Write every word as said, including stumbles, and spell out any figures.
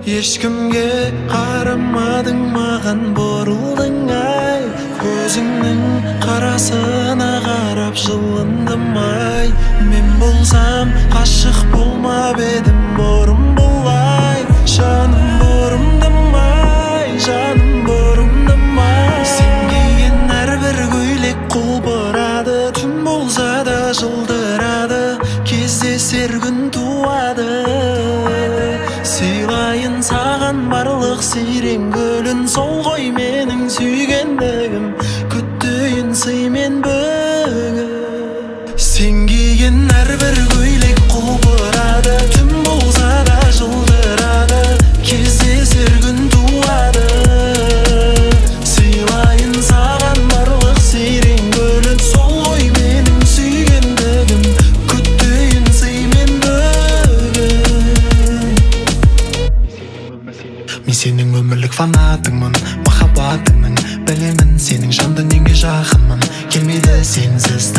Ешкімге қарамадың, маған бұрылдың ай. Көзіңнің қарасына қарап жылындым ай. Мен болсам ғашық болмап едім бұрын бұлай. Жаным бұрымдым ай, жаным бұрымдым ай. Сен киген әрбір көйлек құлпырады, түн болса да жылдырады, кездесер күн туады. Сыйлайын саған барлық сирен гүлін, сол ғой менің сүйгендігім, күттейін сыймен бүгін. Сен киген әрбір көйлек құлпырады, түн болса да жылдырады, кездесер күн туады. Сыйлайын саған барлық сирен гүлін, сол ғой менің сүйгендігім, күттейін сыймен бүгін. Мен сенің өмірлік фанатыңмын, махаббатыңның білемін, сенің жан дүниеңе жақынмын. Келмейді сенсіз